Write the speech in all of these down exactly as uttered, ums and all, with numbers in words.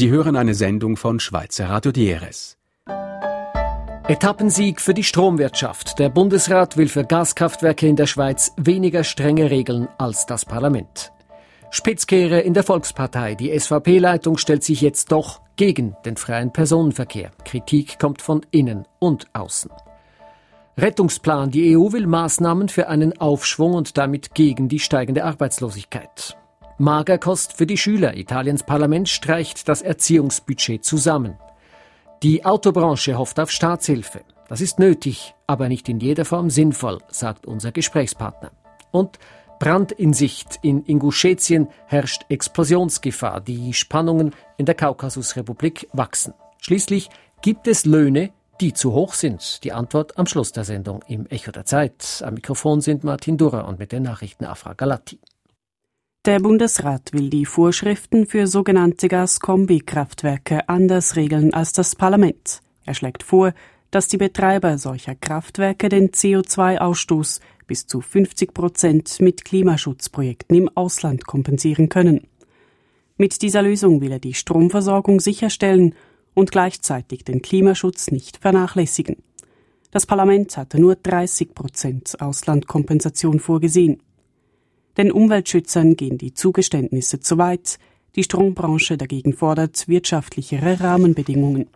Sie hören eine Sendung von Schweizer Radio D R S. Etappensieg für die Stromwirtschaft. Der Bundesrat will für Gaskraftwerke in der Schweiz weniger strenge Regeln als das Parlament. Spitzkehre in der Volkspartei. Die S V P-Leitung stellt sich jetzt doch gegen den freien Personenverkehr. Kritik kommt von innen und außen. Rettungsplan. Die E U will Maßnahmen für einen Aufschwung und damit gegen die steigende Arbeitslosigkeit. Magerkost für die Schüler. Italiens Parlament streicht das Erziehungsbudget zusammen. Die Autobranche hofft auf Staatshilfe. Das ist nötig, aber nicht in jeder Form sinnvoll, sagt unser Gesprächspartner. Und Brand in Sicht. In Ingushetien herrscht Explosionsgefahr. Die Spannungen in der Kaukasusrepublik wachsen. Schließlich gibt es Löhne, die zu hoch sind. Die Antwort am Schluss der Sendung im Echo der Zeit. Am Mikrofon sind Martin Durrer und mit den Nachrichten Afra Galati. Der Bundesrat will die Vorschriften für sogenannte Gaskombi-Kraftwerke anders regeln als das Parlament. Er schlägt vor, dass die Betreiber solcher Kraftwerke den C O zwei Ausstoß bis zu fünfzig Prozent mit Klimaschutzprojekten im Ausland kompensieren können. Mit dieser Lösung will er die Stromversorgung sicherstellen und gleichzeitig den Klimaschutz nicht vernachlässigen. Das Parlament hatte nur dreißig Prozent Auslandkompensation vorgesehen. Den Umweltschützern gehen die Zugeständnisse zu weit, die Strombranche dagegen fordert wirtschaftlichere Rahmenbedingungen.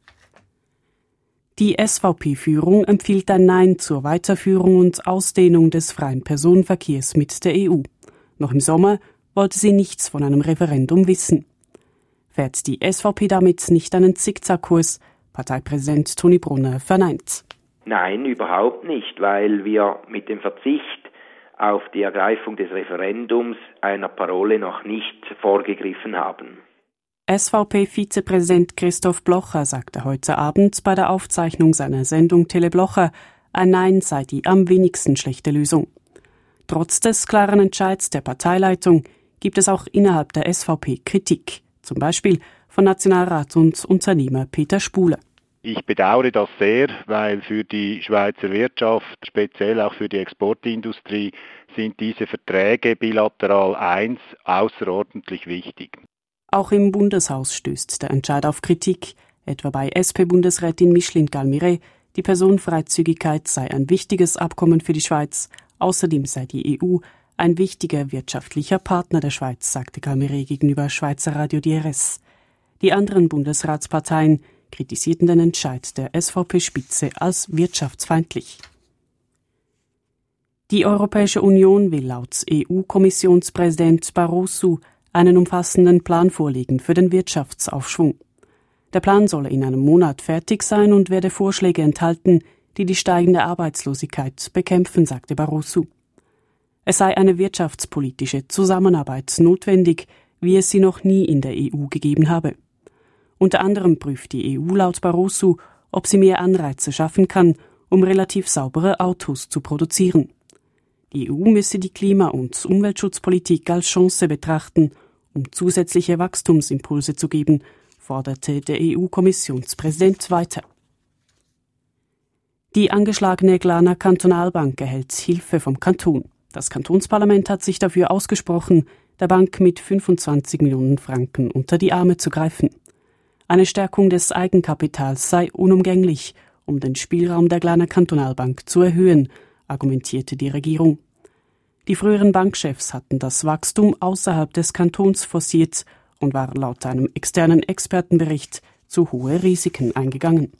Die S V P-Führung empfiehlt ein Nein zur Weiterführung und Ausdehnung des freien Personenverkehrs mit der E U. Noch im Sommer wollte sie nichts von einem Referendum wissen. Fährt die S V P damit nicht einen Zickzackkurs? Parteipräsident Toni Brunner verneint. Nein, überhaupt nicht, weil wir mit dem Verzicht auf die Ergreifung des Referendums einer Parole noch nicht vorgegriffen haben. S V P-Vizepräsident Christoph Blocher sagte heute Abend bei der Aufzeichnung seiner Sendung Tele Blocher, ein Nein sei die am wenigsten schlechte Lösung. Trotz des klaren Entscheids der Parteileitung gibt es auch innerhalb der S V P Kritik, zum Beispiel von Nationalrat und Unternehmer Peter Spuhler. Ich bedauere das sehr, weil für die Schweizer Wirtschaft, speziell auch für die Exportindustrie, sind diese Verträge bilateral eins außerordentlich wichtig. Auch im Bundeshaus stößt der Entscheid auf Kritik, etwa bei S P-Bundesrätin Micheline Galmire. Die Personenfreizügigkeit sei ein wichtiges Abkommen für die Schweiz. Außerdem sei die E U ein wichtiger wirtschaftlicher Partner der Schweiz, sagte Galmire gegenüber Schweizer Radio D R S. Die anderen Bundesratsparteien kritisierten den Entscheid der S V P-Spitze als wirtschaftsfeindlich. Die Europäische Union will laut E U-Kommissionspräsident Barroso einen umfassenden Plan vorlegen für den Wirtschaftsaufschwung. Der Plan solle in einem Monat fertig sein und werde Vorschläge enthalten, die die steigende Arbeitslosigkeit bekämpfen, sagte Barroso. Es sei eine wirtschaftspolitische Zusammenarbeit notwendig, wie es sie noch nie in der E U gegeben habe. Unter anderem prüft die E U laut Barroso, ob sie mehr Anreize schaffen kann, um relativ saubere Autos zu produzieren. Die E U müsse die Klima- und Umweltschutzpolitik als Chance betrachten, um zusätzliche Wachstumsimpulse zu geben, forderte der E U-Kommissionspräsident weiter. Die angeschlagene Glarner Kantonalbank erhält Hilfe vom Kanton. Das Kantonsparlament hat sich dafür ausgesprochen, der Bank mit fünfundzwanzig Millionen Franken unter die Arme zu greifen. Eine Stärkung des Eigenkapitals sei unumgänglich, um den Spielraum der Glarner Kantonalbank zu erhöhen, argumentierte die Regierung. Die früheren Bankchefs hatten das Wachstum außerhalb des Kantons forciert und waren laut einem externen Expertenbericht zu hohe Risiken eingegangen.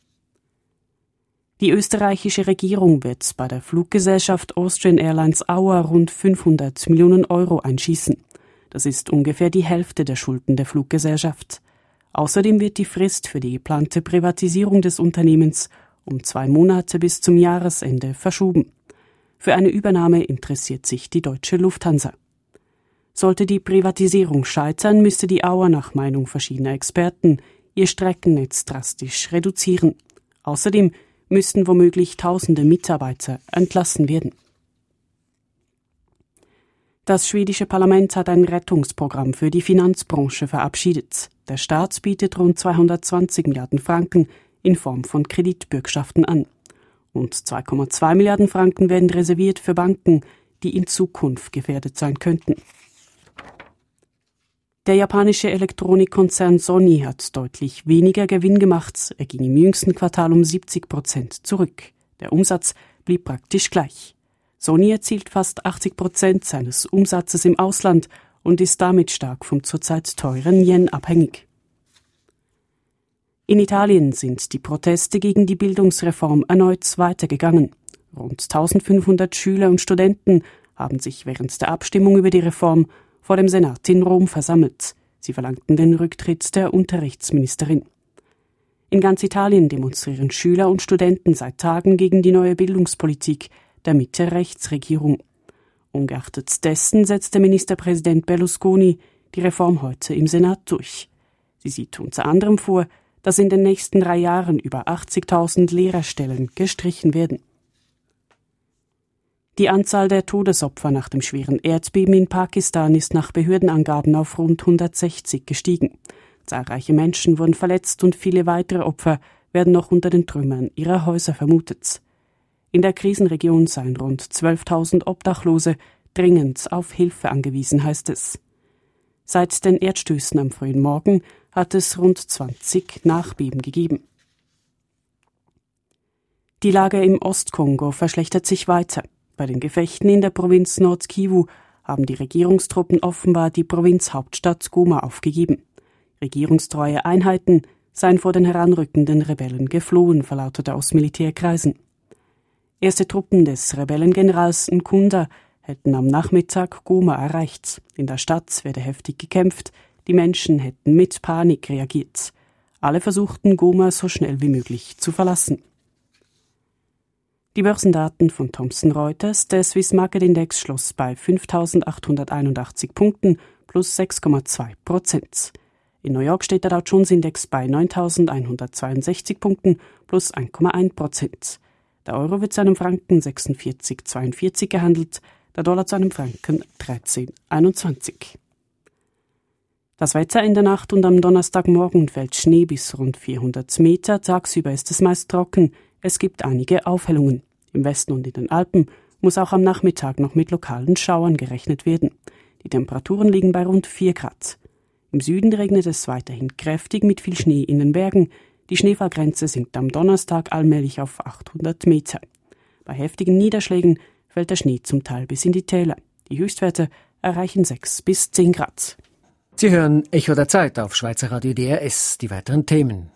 Die österreichische Regierung wird bei der Fluggesellschaft Austrian Airlines Aua rund fünfhundert Millionen Euro einschießen. Das ist ungefähr die Hälfte der Schulden der Fluggesellschaft. Außerdem wird die Frist für die geplante Privatisierung des Unternehmens um zwei Monate bis zum Jahresende verschoben. Für eine Übernahme interessiert sich die deutsche Lufthansa. Sollte die Privatisierung scheitern, müsste die Aua nach Meinung verschiedener Experten ihr Streckennetz drastisch reduzieren. Außerdem müssten womöglich tausende Mitarbeiter entlassen werden. Das schwedische Parlament hat ein Rettungsprogramm für die Finanzbranche verabschiedet. Der Staat bietet rund zweihundertzwanzig Milliarden Franken in Form von Kreditbürgschaften an. Und zwei Komma zwei Milliarden Franken werden reserviert für Banken, die in Zukunft gefährdet sein könnten. Der japanische Elektronikkonzern Sony hat deutlich weniger Gewinn gemacht. Er ging im jüngsten Quartal um siebzig Prozent zurück. Der Umsatz blieb praktisch gleich. Sony erzielt fast achtzig Prozent seines Umsatzes im Ausland und ist damit stark vom zurzeit teuren Yen abhängig. In Italien sind die Proteste gegen die Bildungsreform erneut weitergegangen. Rund eintausendfünfhundert Schüler und Studenten haben sich während der Abstimmung über die Reform vor dem Senat in Rom versammelt. Sie verlangten den Rücktritt der Unterrichtsministerin. In ganz Italien demonstrieren Schüler und Studenten seit Tagen gegen die neue Bildungspolitik der Mitte-Rechts-Regierung. Ungeachtet dessen setzte Ministerpräsident Berlusconi die Reform heute im Senat durch. Sie sieht unter anderem vor, dass in den nächsten drei Jahren über achtzigtausend Lehrerstellen gestrichen werden. Die Anzahl der Todesopfer nach dem schweren Erdbeben in Pakistan ist nach Behördenangaben auf rund hundertsechzig gestiegen. Zahlreiche Menschen wurden verletzt und viele weitere Opfer werden noch unter den Trümmern ihrer Häuser vermutet. In der Krisenregion seien rund zwölftausend Obdachlose dringend auf Hilfe angewiesen, heißt es. Seit den Erdstößen am frühen Morgen hat es rund zwanzig Nachbeben gegeben. Die Lage im Ostkongo verschlechtert sich weiter. Bei den Gefechten in der Provinz Nord-Kivu haben die Regierungstruppen offenbar die Provinzhauptstadt Goma aufgegeben. Regierungstreue Einheiten seien vor den heranrückenden Rebellen geflohen, verlautete aus Militärkreisen. Erste Truppen des Rebellengenerals Nkunda hätten am Nachmittag Goma erreicht. In der Stadt werde heftig gekämpft, die Menschen hätten mit Panik reagiert. Alle versuchten, Goma so schnell wie möglich zu verlassen. Die Börsendaten von Thomson Reuters, der Swiss Market Index schloss bei fünftausendachthunderteinundachtzig Punkten plus sechs Komma zwei Prozent. In New York steht der Dow Jones Index bei neuntausendeinhundertzweiundsechzig Punkten plus eins Komma eins Prozent. Der Euro wird zu einem Franken sechsundvierzig Komma zweiundvierzig gehandelt, der Dollar zu einem Franken dreizehn Komma einundzwanzig. Das Wetter in der Nacht und am Donnerstagmorgen fällt Schnee bis rund vierhundert Meter, tagsüber ist es meist trocken. Es gibt einige Aufhellungen. Im Westen und in den Alpen muss auch am Nachmittag noch mit lokalen Schauern gerechnet werden. Die Temperaturen liegen bei rund vier Grad. Im Süden regnet es weiterhin kräftig mit viel Schnee in den Bergen. Die Schneefallgrenze sinkt am Donnerstag allmählich auf achthundert Meter. Bei heftigen Niederschlägen fällt der Schnee zum Teil bis in die Täler. Die Höchstwerte erreichen sechs bis zehn Grad. Sie hören Echo der Zeit auf Schweizer Radio D R S. Die weiteren Themen.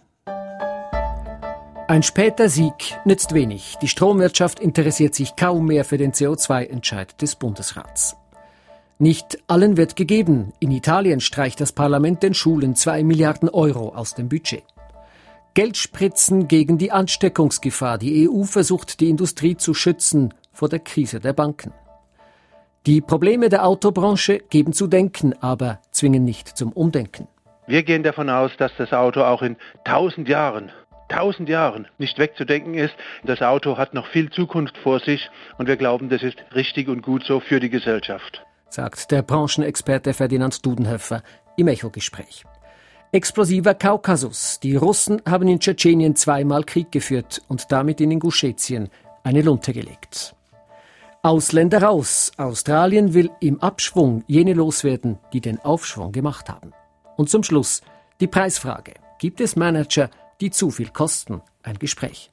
Ein später Sieg nützt wenig. Die Stromwirtschaft interessiert sich kaum mehr für den C O zwei Entscheid des Bundesrats. Nicht allen wird gegeben. In Italien streicht das Parlament den Schulen zwei Milliarden Euro aus dem Budget. Geldspritzen gegen die Ansteckungsgefahr. Die E U versucht, die Industrie zu schützen vor der Krise der Banken. Die Probleme der Autobranche geben zu denken, aber zwingen nicht zum Umdenken. Wir gehen davon aus, dass das Auto auch in tausend Jahren Tausend Jahren nicht wegzudenken ist. Das Auto hat noch viel Zukunft vor sich und wir glauben, das ist richtig und gut so für die Gesellschaft, sagt der Branchenexperte Ferdinand Dudenhöfer im Echo-Gespräch. Explosiver Kaukasus. Die Russen haben in Tschetschenien zweimal Krieg geführt und damit in Ingushetien eine Lunte gelegt. Ausländer raus. Australien will im Abschwung jene loswerden, die den Aufschwung gemacht haben. Und zum Schluss die Preisfrage. Gibt es Manager, die zu viel kosten? Ein Gespräch.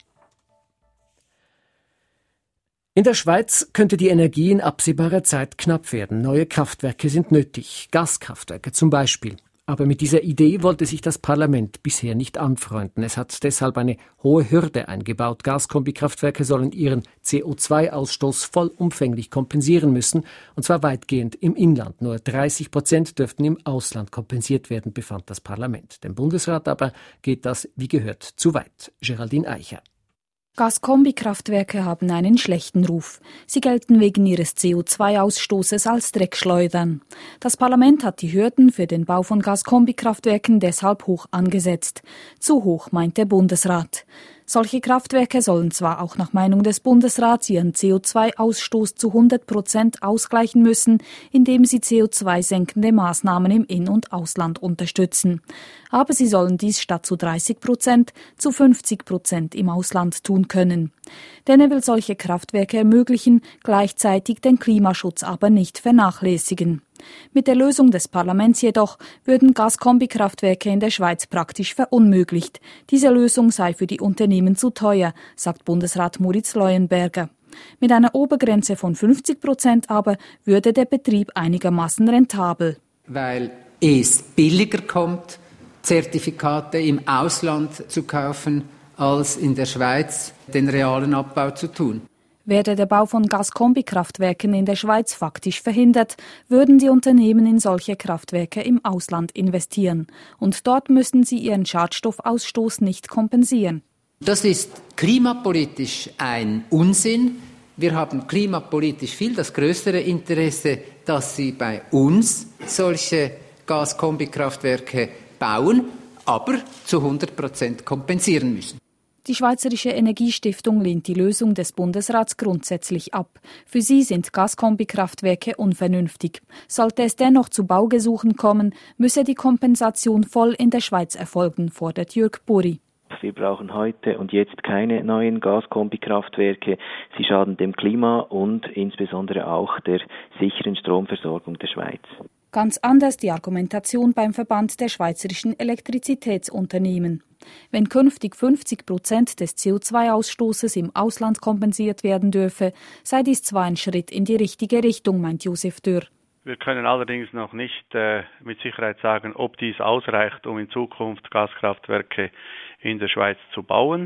In der Schweiz könnte die Energie in absehbarer Zeit knapp werden. Neue Kraftwerke sind nötig, Gaskraftwerke zum Beispiel. Aber mit dieser Idee wollte sich das Parlament bisher nicht anfreunden. Es hat deshalb eine hohe Hürde eingebaut. Gaskombikraftwerke sollen ihren C O zwei Ausstoß vollumfänglich kompensieren müssen, und zwar weitgehend im Inland. Nur dreißig Prozent dürften im Ausland kompensiert werden, befand das Parlament. Dem Bundesrat aber geht das, wie gehört, zu weit. Geraldine Eicher. Gaskombikraftwerke haben einen schlechten Ruf. Sie gelten wegen ihres C O zwei Ausstoßes als Dreckschleudern. Das Parlament hat die Hürden für den Bau von Gaskombikraftwerken deshalb hoch angesetzt. Zu hoch, meint der Bundesrat. Solche Kraftwerke sollen zwar auch nach Meinung des Bundesrats ihren C O zwei Ausstoß zu hundert Prozent ausgleichen müssen, indem sie C O zwei senkende Maßnahmen im In- und Ausland unterstützen. Aber sie sollen dies statt zu dreißig Prozent zu fünfzig Prozent im Ausland tun können. Denn er will solche Kraftwerke ermöglichen, gleichzeitig den Klimaschutz aber nicht vernachlässigen. Mit der Lösung des Parlaments jedoch würden Gaskombikraftwerke in der Schweiz praktisch verunmöglicht. Diese Lösung sei für die Unternehmen zu teuer, sagt Bundesrat Moritz Leuenberger. Mit einer Obergrenze von fünfzig Prozent aber würde der Betrieb einigermaßen rentabel. Weil es billiger kommt, Zertifikate im Ausland zu kaufen, als in der Schweiz den realen Abbau zu tun. Werde der Bau von Gaskombikraftwerken in der Schweiz faktisch verhindert, würden die Unternehmen in solche Kraftwerke im Ausland investieren. Und dort müssten sie ihren Schadstoffausstoß nicht kompensieren. Das ist klimapolitisch ein Unsinn. Wir haben klimapolitisch viel das größere Interesse, dass sie bei uns solche Gaskombikraftwerke bauen, aber zu hundert Prozent kompensieren müssen. Die Schweizerische Energiestiftung lehnt die Lösung des Bundesrats grundsätzlich ab. Für sie sind Gaskombikraftwerke unvernünftig. Sollte es dennoch zu Baugesuchen kommen, müsse die Kompensation voll in der Schweiz erfolgen, fordert Jürg Buri. Wir brauchen heute und jetzt keine neuen Gaskombikraftwerke. Sie schaden dem Klima und insbesondere auch der sicheren Stromversorgung der Schweiz. Ganz anders die Argumentation beim Verband der schweizerischen Elektrizitätsunternehmen. Wenn künftig fünfzig Prozent des C O zwei Ausstoßes im Ausland kompensiert werden dürfe, sei dies zwar ein Schritt in die richtige Richtung, meint Josef Dürr. Wir können allerdings noch nicht äh, mit Sicherheit sagen, ob dies ausreicht, um in Zukunft Gaskraftwerke in der Schweiz zu bauen,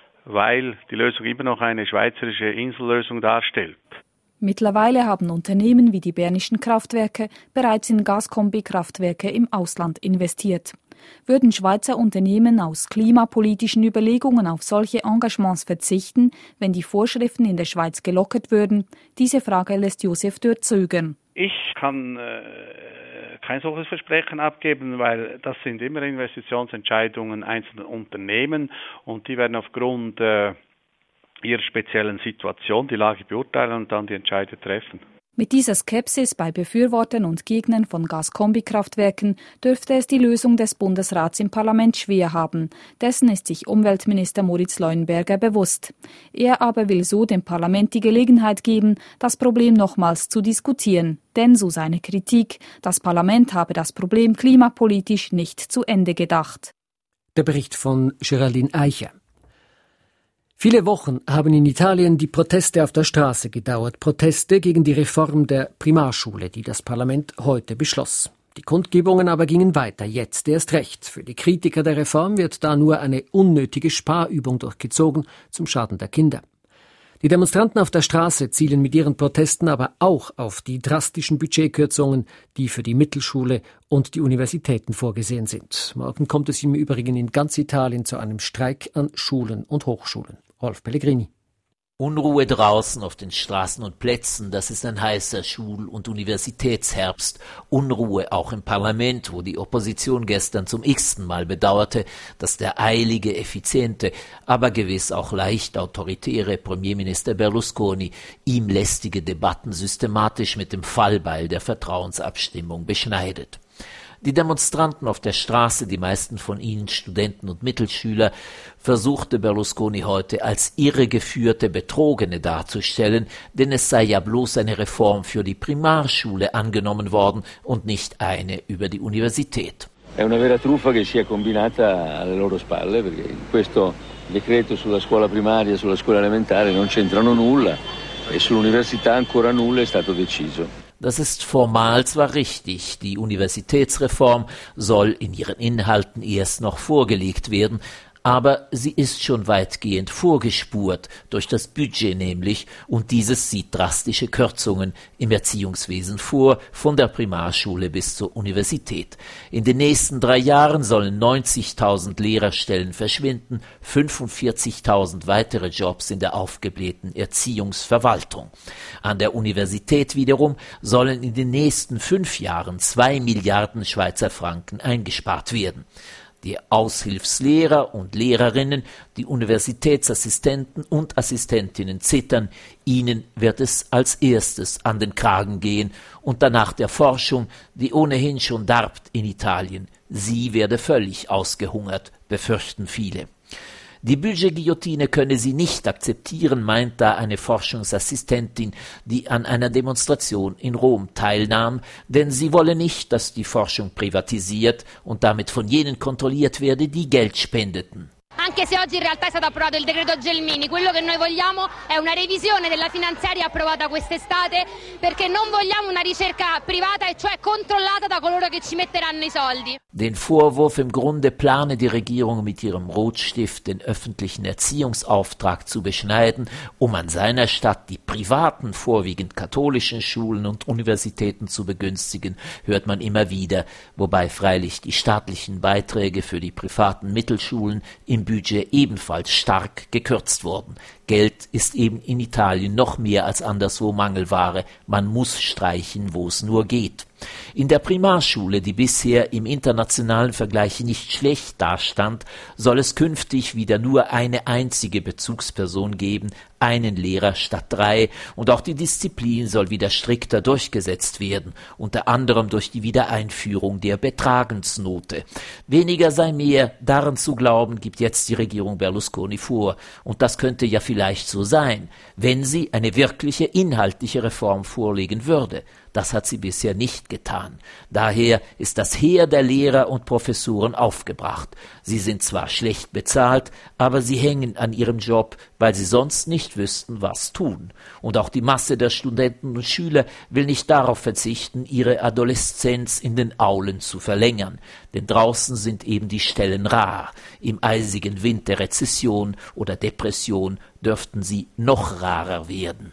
weil die Lösung immer noch eine schweizerische Insellösung darstellt. Mittlerweile haben Unternehmen wie die Bernischen Kraftwerke bereits in Gaskombi-Kraftwerke im Ausland investiert. Würden Schweizer Unternehmen aus klimapolitischen Überlegungen auf solche Engagements verzichten, wenn die Vorschriften in der Schweiz gelockert würden? Diese Frage lässt Josef Dürr zögern. Ich kann äh, kein solches Versprechen abgeben, weil das sind immer Investitionsentscheidungen einzelner Unternehmen und die werden aufgrund äh, ihrer speziellen Situation die Lage beurteilen und dann die Entscheide treffen. Mit dieser Skepsis bei Befürwortern und Gegnern von Gaskombikraftwerken dürfte es die Lösung des Bundesrats im Parlament schwer haben. Dessen ist sich Umweltminister Moritz Leuenberger bewusst. Er aber will so dem Parlament die Gelegenheit geben, das Problem nochmals zu diskutieren. Denn, so seine Kritik, das Parlament habe das Problem klimapolitisch nicht zu Ende gedacht. Der Bericht von Geraldine Eicher. Viele Wochen haben in Italien die Proteste auf der Straße gedauert. Proteste gegen die Reform der Primarschule, die das Parlament heute beschloss. Die Kundgebungen aber gingen weiter, jetzt erst recht. Für die Kritiker der Reform wird da nur eine unnötige Sparübung durchgezogen, zum Schaden der Kinder. Die Demonstranten auf der Straße zielen mit ihren Protesten aber auch auf die drastischen Budgetkürzungen, die für die Mittelschule und die Universitäten vorgesehen sind. Morgen kommt es im Übrigen in ganz Italien zu einem Streik an Schulen und Hochschulen. Rolf Pellegrini. Unruhe draußen auf den Straßen und Plätzen, das ist ein heißer Schul- und Universitätsherbst. Unruhe auch im Parlament, wo die Opposition gestern zum x-ten Mal bedauerte, dass der eilige, effiziente, aber gewiss auch leicht autoritäre Premierminister Berlusconi ihm lästige Debatten systematisch mit dem Fallbeil der Vertrauensabstimmung beschneidet. Die Demonstranten auf der Straße, die meisten von ihnen Studenten und Mittelschüler, versuchte Berlusconi heute als irregeführte Betrogene darzustellen, denn es sei ja bloß eine Reform für die Primarschule angenommen worden und nicht eine über die Universität. È una vera truffa che sia combinata alle loro spalle, perché in questo decreto sulla scuola primaria e sulla scuola elementare non c'entrano nulla e sull'università ancora nulla è stato deciso. Das ist formal zwar richtig, die Universitätsreform soll in ihren Inhalten erst noch vorgelegt werden, aber sie ist schon weitgehend vorgespurt, durch das Budget nämlich, und dieses sieht drastische Kürzungen im Erziehungswesen vor, von der Primarschule bis zur Universität. In den nächsten drei Jahren sollen neunzigtausend Lehrerstellen verschwinden, fünfundvierzigtausend weitere Jobs in der aufgeblähten Erziehungsverwaltung. An der Universität wiederum sollen in den nächsten fünf Jahren zwei Milliarden Schweizer Franken eingespart werden. Die Aushilfslehrer und Lehrerinnen, die Universitätsassistenten und Assistentinnen zittern, ihnen wird es als erstes an den Kragen gehen und danach der Forschung, die ohnehin schon darbt in Italien. Sie werde völlig ausgehungert, befürchten viele. Die Budgetguillotine könne sie nicht akzeptieren, meint da eine Forschungsassistentin, die an einer Demonstration in Rom teilnahm, denn sie wolle nicht, dass die Forschung privatisiert und damit von jenen kontrolliert werde, die Geld spendeten. Anche se oggi in realtà è stato approvato il decreto Gelmini, quello che noi vogliamo è una revisione della finanziaria approvata quest'estate, perché non vogliamo una ricerca privata e cioè controllata da coloro che ci metteranno i soldi. Den Vorwurf, im Grunde plane die Regierung mit ihrem Rotstift den öffentlichen Erziehungsauftrag zu beschneiden, um an seiner Stadt die privaten, vorwiegend katholischen Schulen und Universitäten zu begünstigen, hört man immer wieder, wobei freilich die staatlichen Beiträge für die privaten Mittelschulen im Budget ebenfalls stark gekürzt wurden. Geld ist eben in Italien noch mehr als anderswo Mangelware. Man muss streichen, wo es nur geht. In der Primarschule, die bisher im internationalen Vergleich nicht schlecht dastand, soll es künftig wieder nur eine einzige Bezugsperson geben, einen Lehrer statt drei, und auch die Disziplin soll wieder strikter durchgesetzt werden, unter anderem durch die Wiedereinführung der Betragensnote. Weniger sei mehr, daran zu glauben, gibt jetzt die Regierung Berlusconi vor, und das könnte ja vielleicht so sein, wenn sie eine wirkliche inhaltliche Reform vorlegen würde. Das hat sie bisher nicht getan. Daher ist das Heer der Lehrer und Professoren aufgebracht. Sie sind zwar schlecht bezahlt, aber sie hängen an ihrem Job, weil sie sonst nicht wüssten, was tun. Und auch die Masse der Studenten und Schüler will nicht darauf verzichten, ihre Adoleszenz in den Aulen zu verlängern. Denn draußen sind eben die Stellen rar. Im eisigen Wind der Rezession oder Depression dürften sie noch rarer werden.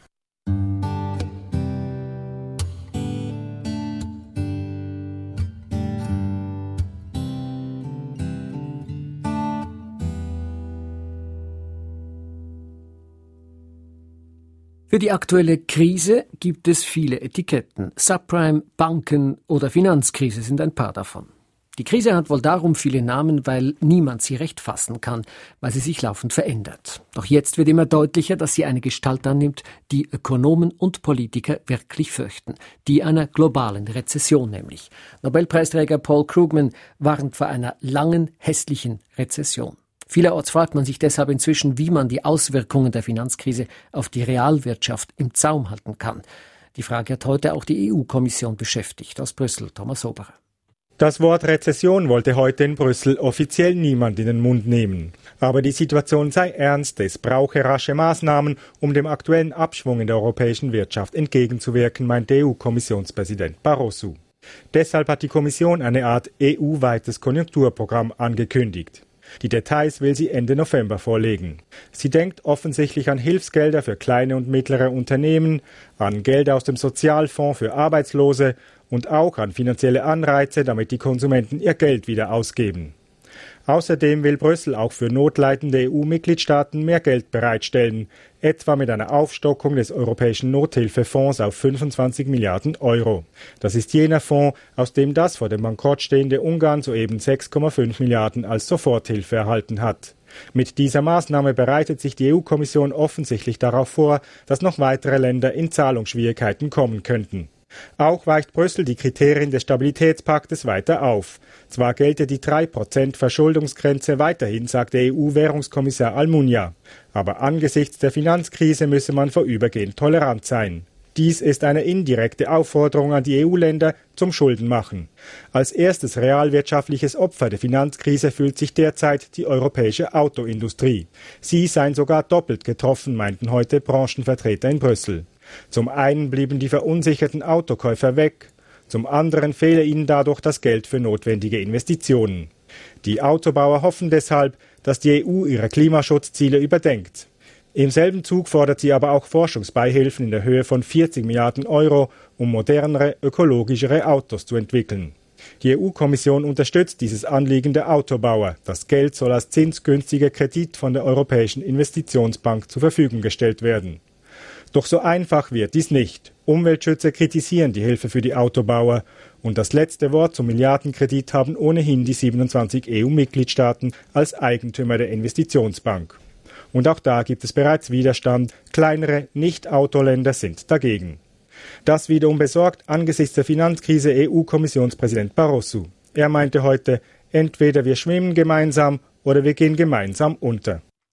Für die aktuelle Krise gibt es viele Etiketten. Subprime, Banken oder Finanzkrise sind ein paar davon. Die Krise hat wohl darum viele Namen, weil niemand sie recht fassen kann, weil sie sich laufend verändert. Doch jetzt wird immer deutlicher, dass sie eine Gestalt annimmt, die Ökonomen und Politiker wirklich fürchten. Die einer globalen Rezession nämlich. Nobelpreisträger Paul Krugman warnt vor einer langen, hässlichen Rezession. Vielerorts fragt man sich deshalb inzwischen, wie man die Auswirkungen der Finanzkrise auf die Realwirtschaft im Zaum halten kann. Die Frage hat heute auch die E U-Kommission beschäftigt. Aus Brüssel, Thomas Oberer. Das Wort Rezession wollte heute in Brüssel offiziell niemand in den Mund nehmen. Aber die Situation sei ernst, es brauche rasche Maßnahmen, um dem aktuellen Abschwung in der europäischen Wirtschaft entgegenzuwirken, meinte E U-Kommissionspräsident Barroso. Deshalb hat die Kommission eine Art E U-weites Konjunkturprogramm angekündigt. Die Details will sie Ende November vorlegen. Sie denkt offensichtlich an Hilfsgelder für kleine und mittlere Unternehmen, an Gelder aus dem Sozialfonds für Arbeitslose und auch an finanzielle Anreize, damit die Konsumenten ihr Geld wieder ausgeben. Außerdem will Brüssel auch für notleidende E U-Mitgliedstaaten mehr Geld bereitstellen, etwa mit einer Aufstockung des Europäischen Nothilfefonds auf fünfundzwanzig Milliarden Euro. Das ist jener Fonds, aus dem das vor dem Bankrott stehende Ungarn soeben sechs Komma fünf Milliarden als Soforthilfe erhalten hat. Mit dieser Maßnahme bereitet sich die E U-Kommission offensichtlich darauf vor, dass noch weitere Länder in Zahlungsschwierigkeiten kommen könnten. Auch weicht Brüssel die Kriterien des Stabilitätspaktes weiter auf. Zwar gelte die drei Prozent Verschuldungsgrenze weiterhin, sagt der E U-Währungskommissar Almunia. Aber angesichts der Finanzkrise müsse man vorübergehend tolerant sein. Dies ist eine indirekte Aufforderung an die E U-Länder zum Schuldenmachen. Als erstes realwirtschaftliches Opfer der Finanzkrise fühlt sich derzeit die europäische Autoindustrie. Sie seien sogar doppelt getroffen, meinten heute Branchenvertreter in Brüssel. Zum einen blieben die verunsicherten Autokäufer weg, zum anderen fehle ihnen dadurch das Geld für notwendige Investitionen. Die Autobauer hoffen deshalb, dass die E U ihre Klimaschutzziele überdenkt. Im selben Zug fordert sie aber auch Forschungsbeihilfen in der Höhe von vierzig Milliarden Euro, um modernere, ökologischere Autos zu entwickeln. Die E U-Kommission unterstützt dieses Anliegen der Autobauer. Das Geld soll als zinsgünstiger Kredit von der Europäischen Investitionsbank zur Verfügung gestellt werden. Doch so einfach wird dies nicht. Umweltschützer kritisieren die Hilfe für die Autobauer. Und das letzte Wort zum Milliardenkredit haben ohnehin die siebenundzwanzig E U-Mitgliedstaaten als Eigentümer der Investitionsbank. Und auch da gibt es bereits Widerstand. Kleinere Nicht-Autoländer sind dagegen. Das wiederum besorgt angesichts der Finanzkrise E U-Kommissionspräsident Barroso. Er meinte heute, entweder wir schwimmen gemeinsam oder wir gehen gemeinsam unter.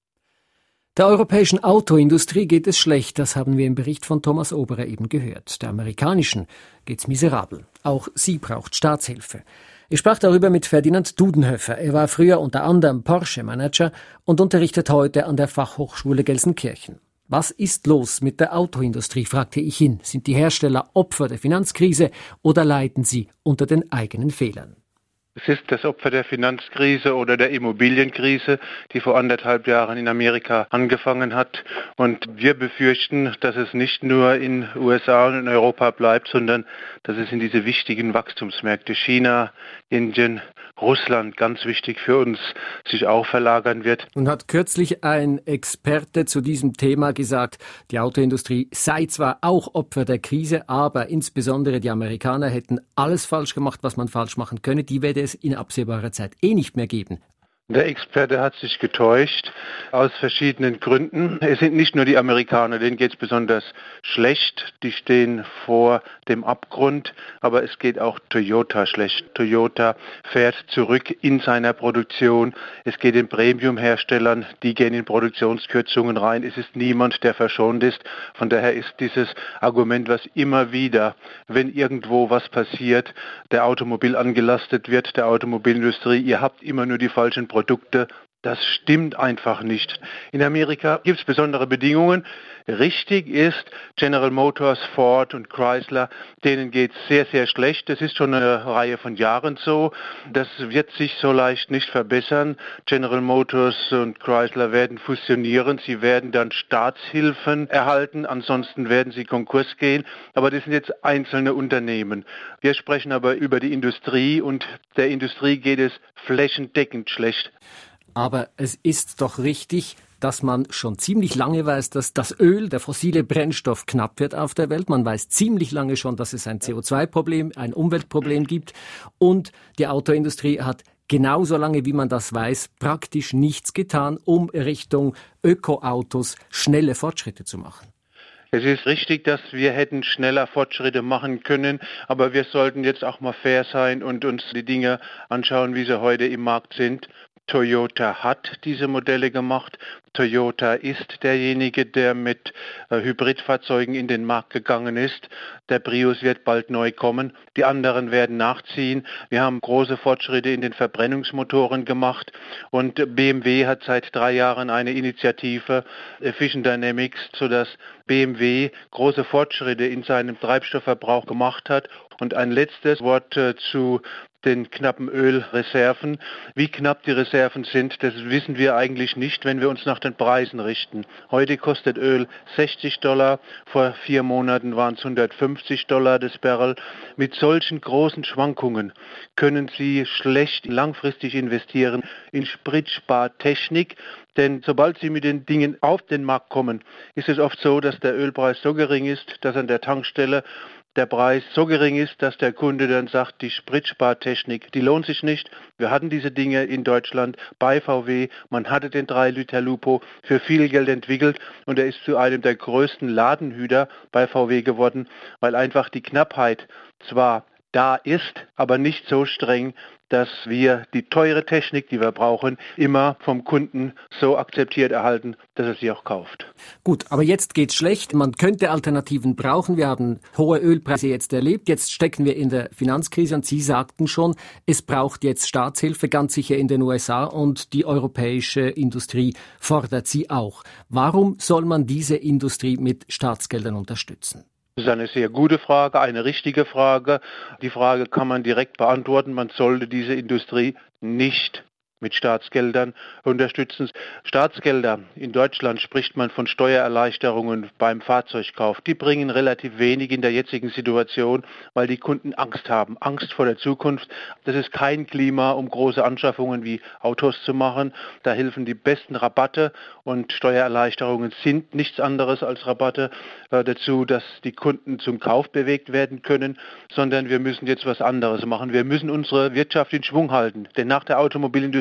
Der europäischen Autoindustrie geht es schlecht, das haben wir im Bericht von Thomas Oberer eben gehört. Der amerikanischen geht's miserabel. Auch sie braucht Staatshilfe. Ich sprach darüber mit Ferdinand Dudenhöfer. Er war früher unter anderem Porsche-Manager und unterrichtet heute an der Fachhochschule Gelsenkirchen. Was ist los mit der Autoindustrie, fragte ich ihn. Sind die Hersteller Opfer der Finanzkrise oder leiden sie unter den eigenen Fehlern? Es ist das Opfer der Finanzkrise oder der Immobilienkrise, die vor anderthalb Jahren in Amerika angefangen hat. Und wir befürchten, dass es nicht nur in U S A und in Europa bleibt, sondern dass es in diese wichtigen Wachstumsmärkte China, Indien, Russland, ganz wichtig für uns, sich auch verlagern wird. Und hat kürzlich ein Experte zu diesem Thema gesagt, die Autoindustrie sei zwar auch Opfer der Krise, aber insbesondere die Amerikaner hätten alles falsch gemacht, was man falsch machen könne. Die werde es in absehbarer Zeit eh nicht mehr geben. Der Experte hat sich getäuscht, aus verschiedenen Gründen. Es sind nicht nur die Amerikaner, denen geht es besonders schlecht. Die stehen vor dem Abgrund, aber es geht auch Toyota schlecht. Toyota fährt zurück in seiner Produktion. Es geht den Premium-Herstellern, die gehen in Produktionskürzungen rein. Es ist niemand, der verschont ist. Von daher ist dieses Argument, was immer wieder, wenn irgendwo was passiert, der Automobil angelastet wird, der Automobilindustrie, ihr habt immer nur die falschen Produkte. Produkte, das stimmt einfach nicht. In Amerika gibt es besondere Bedingungen. Richtig ist, General Motors, Ford und Chrysler, denen geht es sehr, sehr schlecht. Das ist schon eine Reihe von Jahren so. Das wird sich so leicht nicht verbessern. General Motors und Chrysler werden fusionieren. Sie werden dann Staatshilfen erhalten. Ansonsten werden sie Konkurs gehen. Aber das sind jetzt einzelne Unternehmen. Wir sprechen aber über die Industrie und der Industrie geht es flächendeckend schlecht. Aber es ist doch richtig, dass man schon ziemlich lange weiß, dass das Öl, der fossile Brennstoff, knapp wird auf der Welt. Man weiß ziemlich lange schon, dass es ein C O zwei Problem, ein Umweltproblem gibt. Und die Autoindustrie hat genauso lange, wie man das weiß, praktisch nichts getan, um Richtung Ökoautos schnelle Fortschritte zu machen. Es ist richtig, dass wir hätten schneller Fortschritte machen können, aber wir sollten jetzt auch mal fair sein und uns die Dinge anschauen, wie sie heute im Markt sind. Toyota hat diese Modelle gemacht. Toyota ist derjenige, der mit äh, Hybridfahrzeugen in den Markt gegangen ist. Der Prius wird bald neu kommen. Die anderen werden nachziehen. Wir haben große Fortschritte in den Verbrennungsmotoren gemacht. Und B M W hat seit drei Jahren eine Initiative, Efficient Dynamics, sodass B M W große Fortschritte in seinem Treibstoffverbrauch gemacht hat. Und ein letztes Wort äh, zu den knappen Ölreserven. Wie knapp die Reserven sind, das wissen wir eigentlich nicht, wenn wir uns nach den Preisen richten. Heute kostet Öl sechzig Dollar, vor vier Monaten waren es hundertfünfzig Dollar das Barrel. Mit solchen großen Schwankungen können Sie schlecht langfristig investieren in Spritspartechnik, denn sobald Sie mit den Dingen auf den Markt kommen, ist es oft so, dass der Ölpreis so gering ist, dass an der Tankstelle der Preis so gering ist, dass der Kunde dann sagt, die Spritspartechnik, die lohnt sich nicht. Wir hatten diese Dinge in Deutschland bei V W. Man hatte den drei Liter Lupo für viel Geld entwickelt und er ist zu einem der größten Ladenhüter bei V W geworden, weil einfach die Knappheit zwar da ist, aber nicht so streng, dass wir die teure Technik, die wir brauchen, immer vom Kunden so akzeptiert erhalten, dass er sie auch kauft. Gut, aber jetzt geht's schlecht. Man könnte Alternativen brauchen. Wir haben hohe Ölpreise jetzt erlebt. Jetzt stecken wir in der Finanzkrise und Sie sagten schon, es braucht jetzt Staatshilfe, ganz sicher in den U S A, und die europäische Industrie fordert sie auch. Warum soll man diese Industrie mit Staatsgeldern unterstützen? Das ist eine sehr gute Frage, eine richtige Frage. Die Frage kann man direkt beantworten. Man sollte diese Industrie nicht mit Staatsgeldern unterstützen. Staatsgelder, in Deutschland spricht man von Steuererleichterungen beim Fahrzeugkauf. Die bringen relativ wenig in der jetzigen Situation, weil die Kunden Angst haben, Angst vor der Zukunft. Das ist kein Klima, um große Anschaffungen wie Autos zu machen. Da helfen die besten Rabatte und Steuererleichterungen sind nichts anderes als Rabatte äh, dazu, dass die Kunden zum Kauf bewegt werden können, sondern wir müssen jetzt was anderes machen. Wir müssen unsere Wirtschaft in Schwung halten, denn nach der Automobilindustrie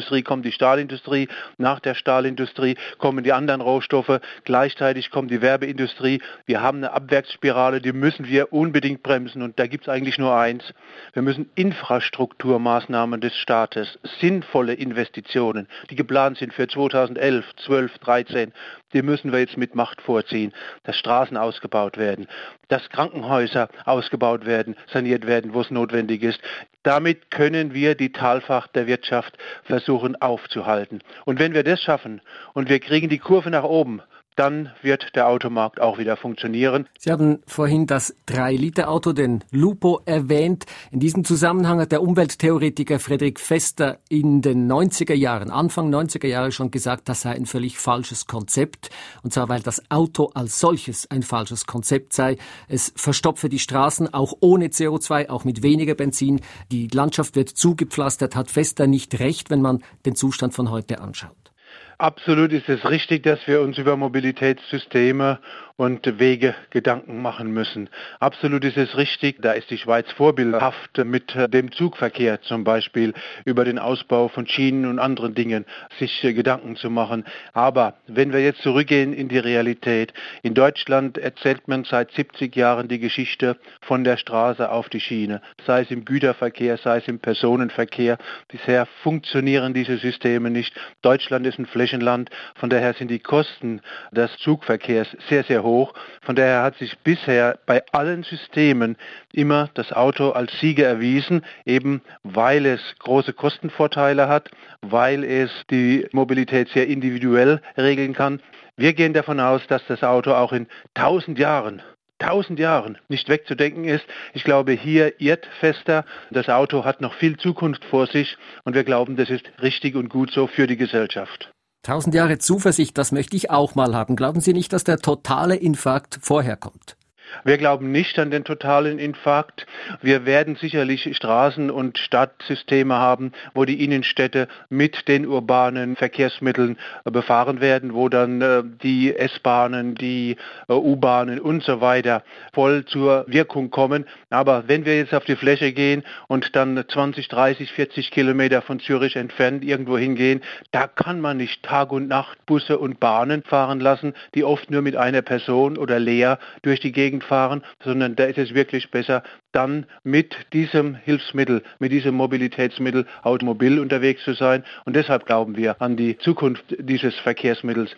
Industrie kommt die Stahlindustrie, nach der Stahlindustrie kommen die anderen Rohstoffe, gleichzeitig kommt die Werbeindustrie. Wir haben eine Abwärtsspirale, die müssen wir unbedingt bremsen und da gibt es eigentlich nur eins. Wir müssen Infrastrukturmaßnahmen des Staates, sinnvolle Investitionen, die geplant sind für zweitausendelf, zwölf, dreizehn, die müssen wir jetzt mit Macht vorziehen, dass Straßen ausgebaut werden, dass Krankenhäuser ausgebaut werden, saniert werden, wo es notwendig ist. Damit können wir die Talfahrt der Wirtschaft versuchen aufzuhalten. Und wenn wir das schaffen und wir kriegen die Kurve nach oben, dann wird der Automarkt auch wieder funktionieren. Sie haben vorhin das drei Liter Auto, den Lupo, erwähnt. In diesem Zusammenhang hat der Umwelttheoretiker Friedrich Vester in den neunziger Jahren, Anfang neunziger Jahre schon gesagt, das sei ein völlig falsches Konzept. Und zwar, weil das Auto als solches ein falsches Konzept sei. Es verstopfe die Straßen, auch ohne C O zwei, auch mit weniger Benzin. Die Landschaft wird zugepflastert, hat Vester nicht recht, wenn man den Zustand von heute anschaut. Absolut ist es richtig, dass wir uns über Mobilitätssysteme und Wege Gedanken machen müssen. Absolut ist es richtig, da ist die Schweiz vorbildhaft mit dem Zugverkehr zum Beispiel über den Ausbau von Schienen und anderen Dingen sich Gedanken zu machen. Aber wenn wir jetzt zurückgehen in die Realität, in Deutschland erzählt man seit siebzig Jahren die Geschichte von der Straße auf die Schiene, sei es im Güterverkehr, sei es im Personenverkehr. Bisher funktionieren diese Systeme nicht. Deutschland ist ein Flächenland, von daher sind die Kosten des Zugverkehrs sehr, sehr hoch. Hoch. Von daher hat sich bisher bei allen Systemen immer das Auto als Sieger erwiesen, eben weil es große Kostenvorteile hat, weil es die Mobilität sehr individuell regeln kann. Wir gehen davon aus, dass das Auto auch in tausend Jahren Tausend Jahren nicht wegzudenken ist. Ich glaube, hier irrt Vester. Das Auto hat noch viel Zukunft vor sich und wir glauben, das ist richtig und gut so für die Gesellschaft. Tausend Jahre Zuversicht, das möchte ich auch mal haben. Glauben Sie nicht, dass der totale Infarkt vorher kommt? Wir glauben nicht an den totalen Infarkt. Wir werden sicherlich Straßen- und Stadtsysteme haben, wo die Innenstädte mit den urbanen Verkehrsmitteln befahren werden, wo dann äh, die S-Bahnen, die äh, U-Bahnen und so weiter voll zur Wirkung kommen. Aber wenn wir jetzt auf die Fläche gehen und dann zwanzig, dreißig, vierzig Kilometer von Zürich entfernt irgendwo hingehen, da kann man nicht Tag und Nacht Busse und Bahnen fahren lassen, die oft nur mit einer Person oder leer durch die Gegend fahren, sondern da ist es wirklich besser, dann mit diesem Hilfsmittel, mit diesem Mobilitätsmittel Automobil unterwegs zu sein. Und deshalb glauben wir an die Zukunft dieses Verkehrsmittels.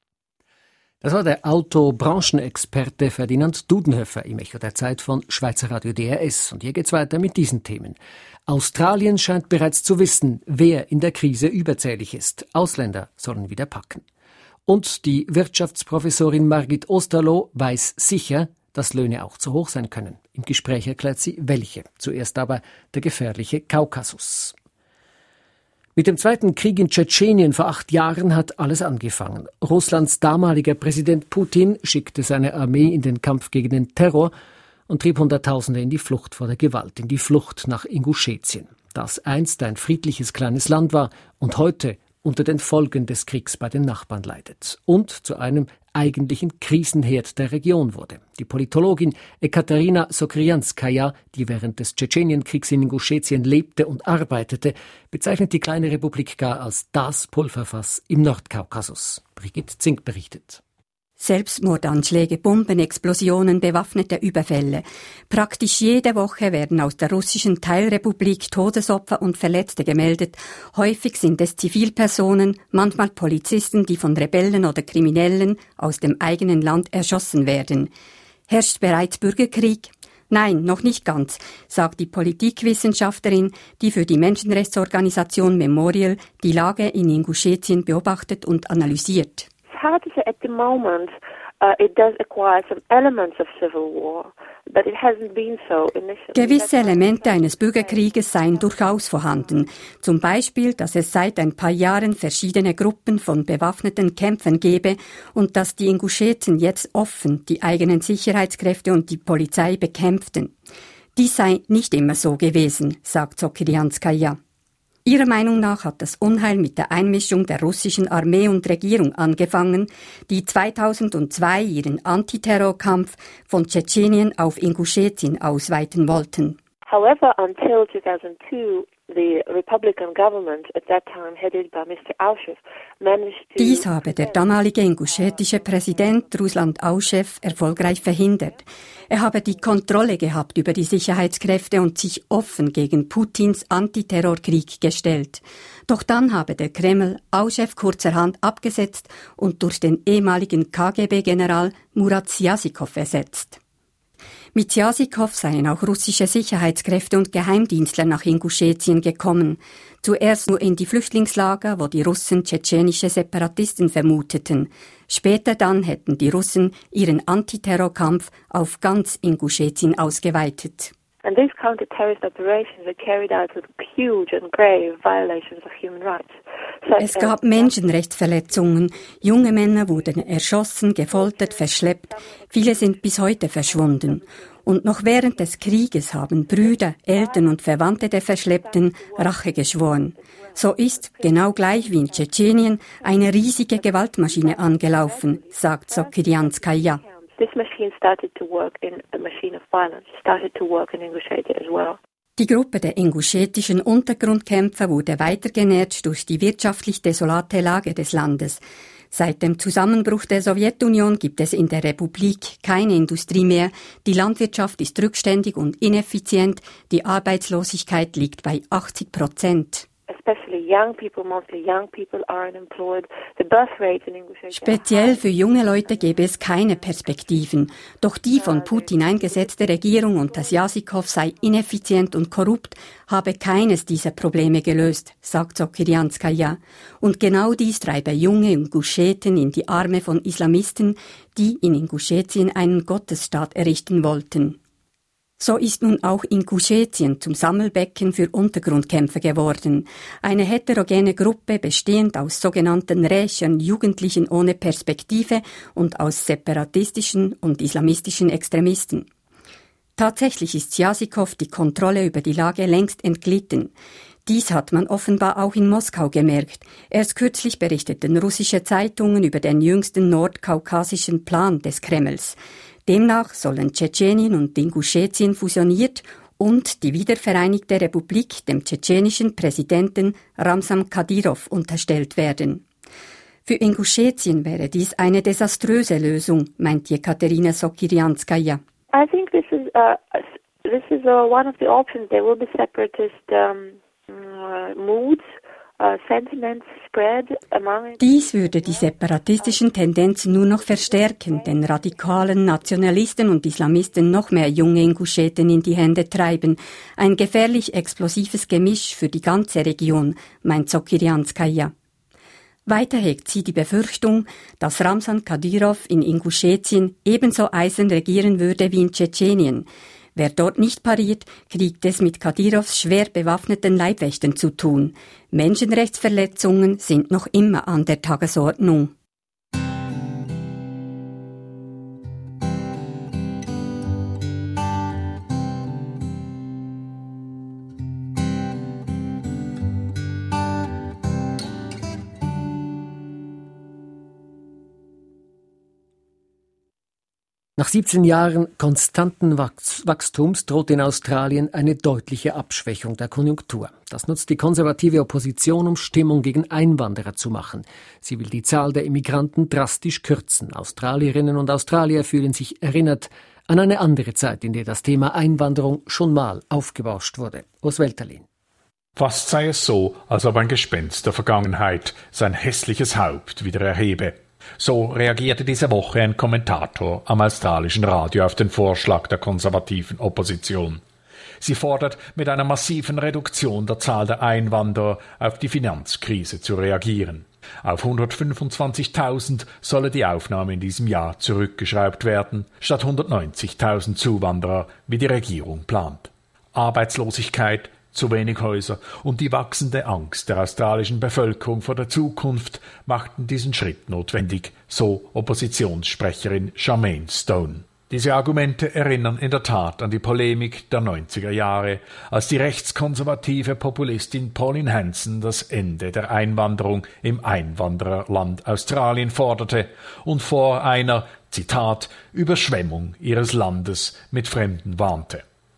Das war der Autobranchenexperte Ferdinand Dudenhöfer im Echo der Zeit von Schweizer Radio D R S. Und hier geht's weiter mit diesen Themen. Australien scheint bereits zu wissen, wer in der Krise überzählig ist. Ausländer sollen wieder packen. Und die Wirtschaftsprofessorin Margit Osterloh weiß sicher, dass Löhne auch zu hoch sein können. Im Gespräch erklärt sie, welche. Zuerst aber der gefährliche Kaukasus. Mit dem zweiten Krieg in Tschetschenien vor acht Jahren hat alles angefangen. Russlands damaliger Präsident Putin schickte seine Armee in den Kampf gegen den Terror und trieb Hunderttausende in die Flucht vor der Gewalt, in die Flucht nach Inguschetien, das einst ein friedliches kleines Land war und heute unter den Folgen des Kriegs bei den Nachbarn leidet und zu einem eigentlichen Krisenherd der Region wurde. Die Politologin Ekaterina Sokrianskaja, die während des Tschetschenienkriegs in Inguschetien lebte und arbeitete, bezeichnet die kleine Republik gar als das Pulverfass im Nordkaukasus. Brigitte Zink berichtet. Selbstmordanschläge, Bombenexplosionen, bewaffnete Überfälle. Praktisch jede Woche werden aus der russischen Teilrepublik Todesopfer und Verletzte gemeldet. Häufig sind es Zivilpersonen, manchmal Polizisten, die von Rebellen oder Kriminellen aus dem eigenen Land erschossen werden. Herrscht bereits Bürgerkrieg? Nein, noch nicht ganz, sagt die Politikwissenschaftlerin, die für die Menschenrechtsorganisation Memorial die Lage in Inguschetien beobachtet und analysiert. Hard to say at the moment. Uh, it does acquire some elements of civil war, but it hasn't been so initially. Gewisse Elemente eines Bürgerkrieges seien durchaus vorhanden. Zum Beispiel, dass es seit ein paar Jahren verschiedene Gruppen von bewaffneten Kämpfern gebe und dass die Inguscheten jetzt offen die eigenen Sicherheitskräfte und die Polizei bekämpften. Dies sei nicht immer so gewesen, sagt Sokrianskaja. Ihrer Meinung nach hat das Unheil mit der Einmischung der russischen Armee und Regierung angefangen, die zweitausendzwei ihren Antiterrorkampf von Tschetschenien auf Inguschetien ausweiten wollten. However, until two thousand two, the Republican government at that time, headed by Mister Auschew, managed to... Dies habe der damalige ingushetische Präsident Ruslan Auschew erfolgreich verhindert. Er habe die Kontrolle gehabt über die Sicherheitskräfte und sich offen gegen Putins Antiterrorkrieg gestellt. Doch dann habe der Kreml Auschew kurzerhand abgesetzt und durch den ehemaligen K G B-General Murat Sjasikow ersetzt. Mit Sjasikow seien auch russische Sicherheitskräfte und Geheimdienstler nach Inguschetien gekommen. Zuerst nur in die Flüchtlingslager, wo die Russen tschetschenische Separatisten vermuteten. Später dann hätten die Russen ihren Antiterrorkampf auf ganz Inguschetien ausgeweitet. And these counter-terrorist operations are carried out with huge and grave violations of human rights. Es gab Menschenrechtsverletzungen. Junge Männer wurden erschossen, gefoltert, verschleppt. Viele sind bis heute verschwunden. Und noch während des Krieges haben Brüder, Eltern und Verwandte der Verschleppten Rache geschworen. So ist, genau gleich wie in Tschetschenien, eine riesige Gewaltmaschine angelaufen, sagt Sokiryanskaya. This machine started to work in a machine of violence, started to work in Ingushetia as well. Die Gruppe der inguschetischen Untergrundkämpfer wurde weiter genährt durch die wirtschaftlich desolate Lage des Landes. Seit dem Zusammenbruch der Sowjetunion gibt es in der Republik keine Industrie mehr, die Landwirtschaft ist rückständig und ineffizient, die Arbeitslosigkeit liegt bei achtzig Prozent. Speziell für junge Leute gäbe es keine Perspektiven. Doch die von Putin eingesetzte Regierung unter Sjasikow sei ineffizient und korrupt, habe keines dieser Probleme gelöst, sagt Sokiryanskaya. Und genau dies treibe junge Inguscheten in die Arme von Islamisten, die in Ingushetien einen Gottesstaat errichten wollten. So ist nun auch Ingushetien zum Sammelbecken für Untergrundkämpfer geworden. Eine heterogene Gruppe bestehend aus sogenannten Rächern, Jugendlichen ohne Perspektive und aus separatistischen und islamistischen Extremisten. Tatsächlich ist Sjasikow die Kontrolle über die Lage längst entglitten. Dies hat man offenbar auch in Moskau gemerkt. Erst kürzlich berichteten russische Zeitungen über den jüngsten nordkaukasischen Plan des Kremls. Demnach sollen Tschetschenien und Ingushetien fusioniert und die wiedervereinigte Republik dem tschetschenischen Präsidenten Ramzan Kadyrov unterstellt werden. Für Ingushetien wäre dies eine desaströse Lösung, meint Jekaterina Sokiryanskaya. I think this is uh, this is uh, one of the options. There will be separatist um, uh, moods. Dies würde die separatistischen Tendenzen nur noch verstärken, den radikalen Nationalisten und Islamisten noch mehr junge Inguscheten in die Hände treiben. Ein gefährlich explosives Gemisch für die ganze Region, meint Sokiryanskaya. Weiter hegt sie die Befürchtung, dass Ramzan Kadyrov in Ingushetien ebenso eisern regieren würde wie in Tschetschenien. Wer dort nicht pariert, kriegt es mit Kadyrovs schwer bewaffneten Leibwächtern zu tun. Menschenrechtsverletzungen sind noch immer an der Tagesordnung. Nach siebzehn Jahren konstanten Wachstums droht in Australien eine deutliche Abschwächung der Konjunktur. Das nutzt die konservative Opposition, um Stimmung gegen Einwanderer zu machen. Sie will die Zahl der Immigranten drastisch kürzen. Australierinnen und Australier fühlen sich erinnert an eine andere Zeit, in der das Thema Einwanderung schon mal aufgebauscht wurde. Urs Welterlin. Fast sei es so, als ob ein Gespenst der Vergangenheit sein hässliches Haupt wieder erhebe. So reagierte diese Woche ein Kommentator am australischen Radio auf den Vorschlag der konservativen Opposition. Sie fordert, mit einer massiven Reduktion der Zahl der Einwanderer auf die Finanzkrise zu reagieren. Auf hundertfünfundzwanzigtausend solle die Aufnahme in diesem Jahr zurückgeschraubt werden, statt hundertneunzigtausend Zuwanderer, wie die Regierung plant. Arbeitslosigkeit, zu wenig Häuser und die wachsende Angst der australischen Bevölkerung vor der Zukunft machten diesen Schritt notwendig, so Oppositionssprecherin Charmaine Stone. Diese Argumente erinnern in der Tat an die Polemik der neunziger Jahre, als die rechtskonservative Populistin Pauline Hanson das Ende der Einwanderung im Einwandererland Australien forderte und vor einer, Zitat, Überschwemmung ihres Landes mit Fremden warnte.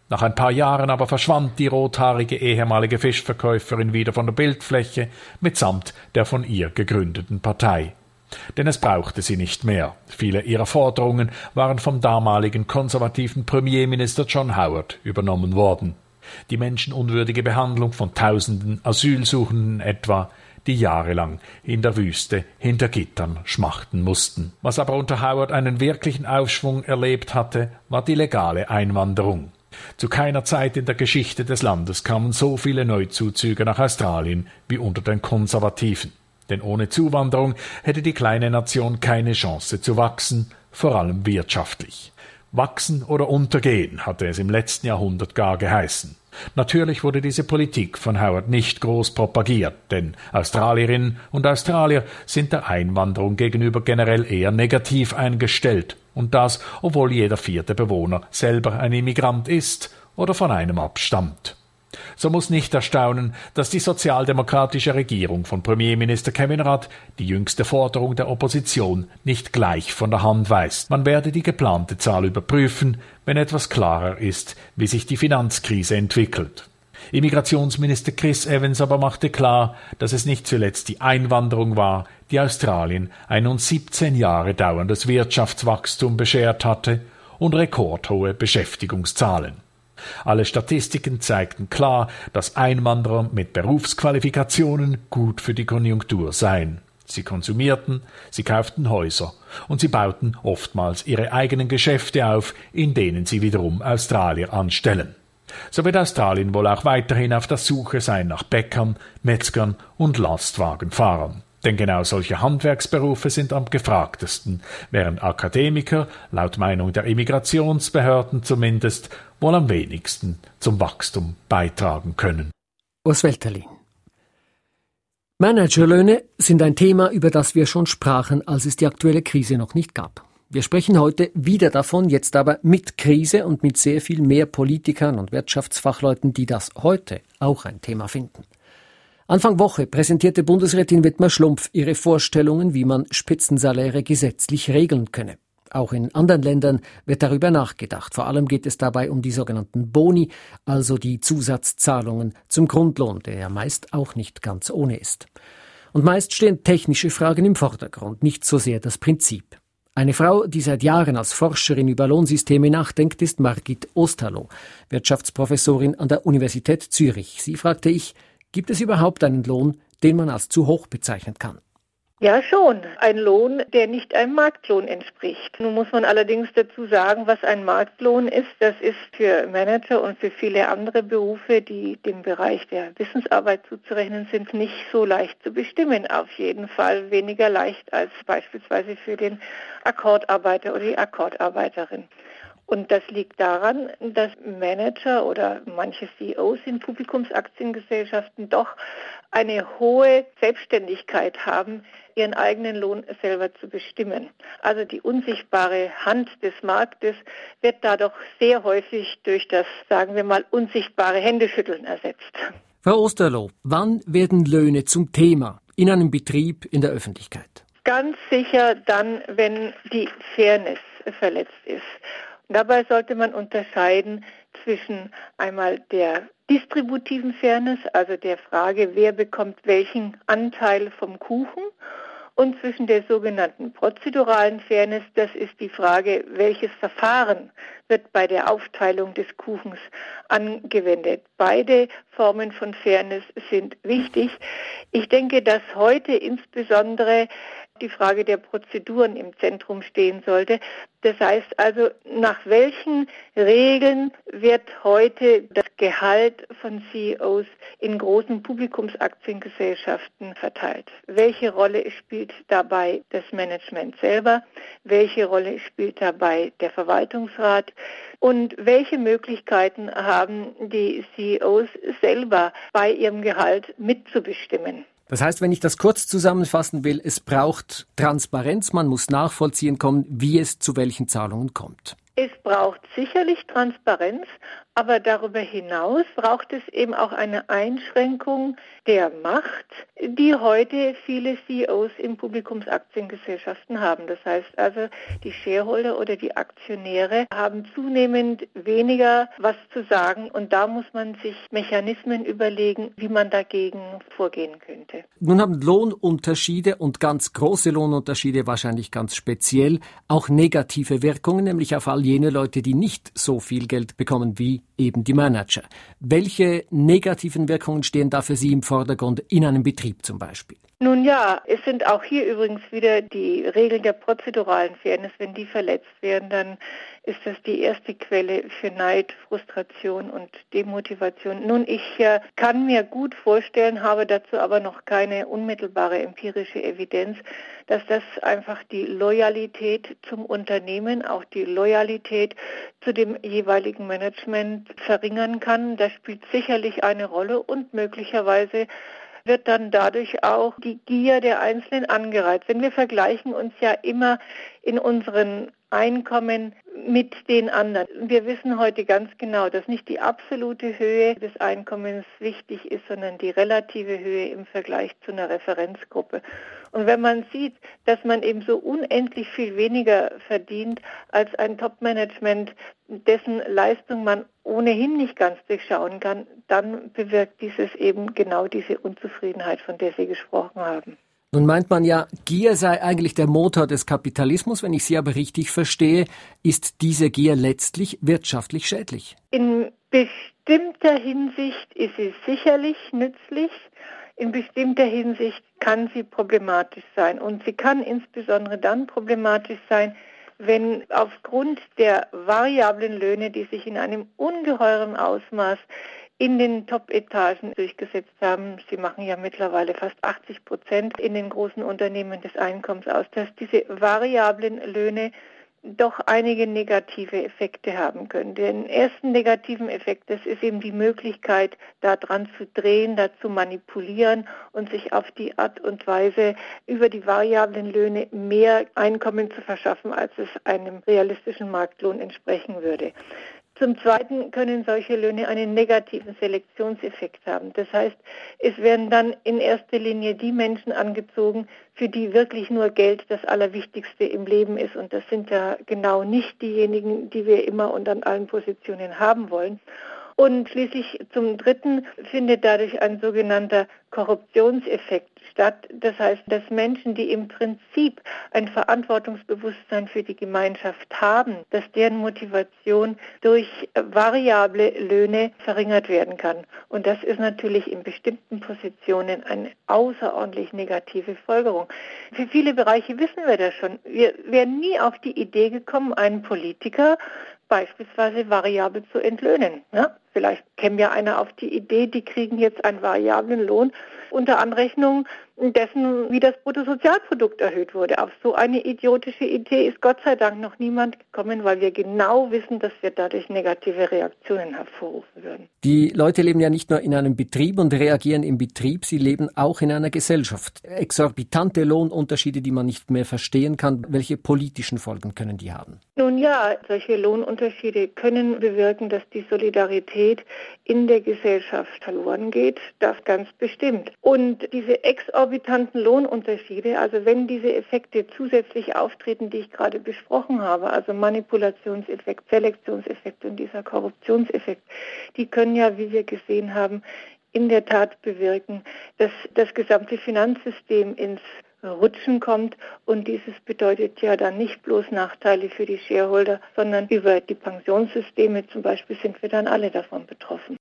Nach ein paar Jahren aber verschwand die rothaarige ehemalige Fischverkäuferin wieder von der Bildfläche mitsamt der von ihr gegründeten Partei. Denn es brauchte sie nicht mehr. Viele ihrer Forderungen waren vom damaligen konservativen Premierminister John Howard übernommen worden. Die menschenunwürdige Behandlung von tausenden Asylsuchenden etwa, die jahrelang in der Wüste hinter Gittern schmachten mussten. Was aber unter Howard einen wirklichen Aufschwung erlebt hatte, war die legale Einwanderung. Zu keiner Zeit in der Geschichte des Landes kamen so viele Neuzuzüge nach Australien wie unter den Konservativen. Denn ohne Zuwanderung hätte die kleine Nation keine Chance zu wachsen, vor allem wirtschaftlich. Wachsen oder untergehen, hatte es im letzten Jahrhundert gar geheißen. Natürlich wurde diese Politik von Howard nicht groß propagiert, denn Australierinnen und Australier sind der Einwanderung gegenüber generell eher negativ eingestellt. Und das, obwohl jeder vierte Bewohner selber ein Immigrant ist oder von einem abstammt. So muss nicht erstaunen, dass die sozialdemokratische Regierung von Premierminister Kevin Rudd die jüngste Forderung der Opposition nicht gleich von der Hand weist. Man werde die geplante Zahl überprüfen, wenn etwas klarer ist, wie sich die Finanzkrise entwickelt. Immigrationsminister Chris Evans aber machte klar, dass es nicht zuletzt die Einwanderung war, die Australien ein nun siebzehn Jahre dauerndes Wirtschaftswachstum beschert hatte und rekordhohe Beschäftigungszahlen. Alle Statistiken zeigten klar, dass Einwanderer mit Berufsqualifikationen gut für die Konjunktur seien. Sie konsumierten, sie kauften Häuser und sie bauten oftmals ihre eigenen Geschäfte auf, in denen sie wiederum Australier anstellen. So wird Australien wohl auch weiterhin auf der Suche sein nach Bäckern, Metzgern und Lastwagenfahrern. Denn genau solche Handwerksberufe sind am gefragtesten, während Akademiker, laut Meinung der Immigrationsbehörden zumindest, wohl am wenigsten zum Wachstum beitragen können. Urs Welterlin. Managerlöhne sind ein Thema, über das wir schon sprachen, als es die aktuelle Krise noch nicht gab. Wir sprechen heute wieder davon, jetzt aber mit Krise und mit sehr viel mehr Politikern und Wirtschaftsfachleuten, die das heute auch ein Thema finden. Anfang Woche präsentierte Bundesrätin Wittmer-Schlumpf ihre Vorstellungen, wie man Spitzensaläre gesetzlich regeln könne. Auch in anderen Ländern wird darüber nachgedacht. Vor allem geht es dabei um die sogenannten Boni, also die Zusatzzahlungen zum Grundlohn, der ja meist auch nicht ganz ohne ist. Und meist stehen technische Fragen im Vordergrund, nicht so sehr das Prinzip. Eine Frau, die seit Jahren als Forscherin über Lohnsysteme nachdenkt, ist Margit Osterloh, Wirtschaftsprofessorin an der Universität Zürich. Sie fragte ich, gibt es überhaupt einen Lohn, den man als zu hoch bezeichnen kann? Ja, schon. Ein Lohn, der nicht einem Marktlohn entspricht. Nun muss man allerdings dazu sagen, was ein Marktlohn ist. Das ist für Manager und für viele andere Berufe, die dem Bereich der Wissensarbeit zuzurechnen sind, nicht so leicht zu bestimmen. Auf jeden Fall weniger leicht als beispielsweise für den Akkordarbeiter oder die Akkordarbeiterin. Und das liegt daran, dass Manager oder manche C E Os in Publikumsaktiengesellschaften doch eine hohe Selbstständigkeit haben, ihren eigenen Lohn selber zu bestimmen. Also die unsichtbare Hand des Marktes wird dadurch sehr häufig durch das, sagen wir mal, unsichtbare Händeschütteln ersetzt. Frau Osterloh, wann werden Löhne zum Thema in einem Betrieb, in der Öffentlichkeit? Ganz sicher dann, wenn die Fairness verletzt ist. Dabei sollte man unterscheiden zwischen einmal der distributiven Fairness, also der Frage, wer bekommt welchen Anteil vom Kuchen, und zwischen der sogenannten prozeduralen Fairness, das ist die Frage, welches Verfahren wird bei der Aufteilung des Kuchens angewendet. Beide Formen von Fairness sind wichtig. Ich denke, dass heute insbesondere die Frage der Prozeduren im Zentrum stehen sollte. Das heißt also, nach welchen Regeln wird heute das Gehalt von C E Os in großen Publikumsaktiengesellschaften verteilt? Welche Rolle spielt dabei das Management selber? Welche Rolle spielt dabei der Verwaltungsrat? Und welche Möglichkeiten haben die C E Os selber bei ihrem Gehalt mitzubestimmen? Das heißt, wenn ich das kurz zusammenfassen will, es braucht Transparenz, man muss nachvollziehen können, wie es zu welchen Zahlungen kommt. Es braucht sicherlich Transparenz, aber darüber hinaus braucht es eben auch eine Einschränkung der Macht, die heute viele C E Os in Publikumsaktiengesellschaften haben. Das heißt also, die Shareholder oder die Aktionäre haben zunehmend weniger was zu sagen und da muss man sich Mechanismen überlegen, wie man dagegen vorgehen könnte. Nun haben Lohnunterschiede und ganz große Lohnunterschiede wahrscheinlich ganz speziell auch negative Wirkungen, nämlich auf all jene Leute, die nicht so viel Geld bekommen wie eben die Manager. Welche negativen Wirkungen stehen da für Sie im Vordergrund in einem Betrieb zum Beispiel? Nun ja, es sind auch hier übrigens wieder die Regeln der prozeduralen Fairness. Wenn die verletzt werden, dann ist das die erste Quelle für Neid, Frustration und Demotivation. Nun, ich äh, kann mir gut vorstellen, habe dazu aber noch keine unmittelbare empirische Evidenz, dass das einfach die Loyalität zum Unternehmen, auch die Loyalität zu dem jeweiligen Management verringern kann. Das spielt sicherlich eine Rolle und möglicherweise wird dann dadurch auch die Gier der Einzelnen angereizt. Denn wir vergleichen uns ja immer in unseren Einkommen mit den anderen. Wir wissen heute ganz genau, dass nicht die absolute Höhe des Einkommens wichtig ist, sondern die relative Höhe im Vergleich zu einer Referenzgruppe. Und wenn man sieht, dass man eben so unendlich viel weniger verdient als ein Top-Management, dessen Leistung man ohnehin nicht ganz durchschauen kann, dann bewirkt dieses eben genau diese Unzufriedenheit, von der Sie gesprochen haben. Nun meint man ja, Gier sei eigentlich der Motor des Kapitalismus. Wenn ich Sie aber richtig verstehe, ist diese Gier letztlich wirtschaftlich schädlich. In bestimmter Hinsicht ist sie sicherlich nützlich. In bestimmter Hinsicht kann sie problematisch sein. Und sie kann insbesondere dann problematisch sein, wenn aufgrund der variablen Löhne, die sich in einem ungeheuren Ausmaß in den Top-Etagen durchgesetzt haben, sie machen ja mittlerweile fast achtzig Prozent in den großen Unternehmen des Einkommens aus, dass diese variablen Löhne doch einige negative Effekte haben können. Den ersten negativen Effekt, das ist eben die Möglichkeit, da dran zu drehen, da zu manipulieren und sich auf die Art und Weise über die variablen Löhne mehr Einkommen zu verschaffen, als es einem realistischen Marktlohn entsprechen würde. Zum Zweiten können solche Löhne einen negativen Selektionseffekt haben. Das heißt, es werden dann in erster Linie die Menschen angezogen, für die wirklich nur Geld das Allerwichtigste im Leben ist. Und das sind ja genau nicht diejenigen, die wir immer und an allen Positionen haben wollen. Und schließlich zum Dritten findet dadurch ein sogenannter Korruptionseffekt statt. Das heißt, dass Menschen, die im Prinzip ein Verantwortungsbewusstsein für die Gemeinschaft haben, dass deren Motivation durch variable Löhne verringert werden kann. Und das ist natürlich in bestimmten Positionen eine außerordentlich negative Folgerung. Für viele Bereiche wissen wir das schon. Wir wären nie auf die Idee gekommen, einen Politiker beispielsweise variabel zu entlöhnen. Ja? Vielleicht käme ja einer auf die Idee, die kriegen jetzt einen variablen Lohn unter Anrechnung dessen, wie das Bruttosozialprodukt erhöht wurde. Auf so eine idiotische Idee ist Gott sei Dank noch niemand gekommen, weil wir genau wissen, dass wir dadurch negative Reaktionen hervorrufen würden. Die Leute leben ja nicht nur in einem Betrieb und reagieren im Betrieb, sie leben auch in einer Gesellschaft. Exorbitante Lohnunterschiede, die man nicht mehr verstehen kann. Welche politischen Folgen können die haben? Nun ja, solche Lohnunterschiede können bewirken, dass die Solidarität in der Gesellschaft verloren geht. Das ganz bestimmt. Und diese exorbitanten Lohnunterschiede, also wenn diese Effekte zusätzlich auftreten, die ich gerade besprochen habe, also Manipulationseffekt, Selektionseffekt und dieser Korruptionseffekt, die können ja, wie wir gesehen haben, in der Tat bewirken, dass das gesamte Finanzsystem ins Rutschen kommt und dieses bedeutet ja dann nicht bloß Nachteile für die Shareholder, sondern über die Pensionssysteme zum Beispiel sind wir dann alle davon betroffen.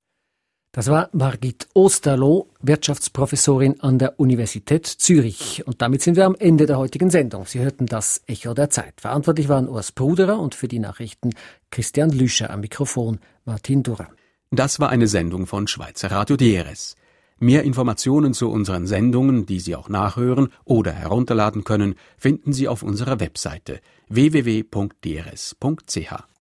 Das war Margit Osterloh, Wirtschaftsprofessorin an der Universität Zürich. Und damit sind wir am Ende der heutigen Sendung. Sie hörten das Echo der Zeit. Verantwortlich waren Urs Bruderer und für die Nachrichten Christian Lüscher, am Mikrofon Martin Durrer. Das war eine Sendung von Schweizer Radio D R S. Mehr Informationen zu unseren Sendungen, die Sie auch nachhören oder herunterladen können, finden Sie auf unserer Webseite w w w punkt d r s punkt c h.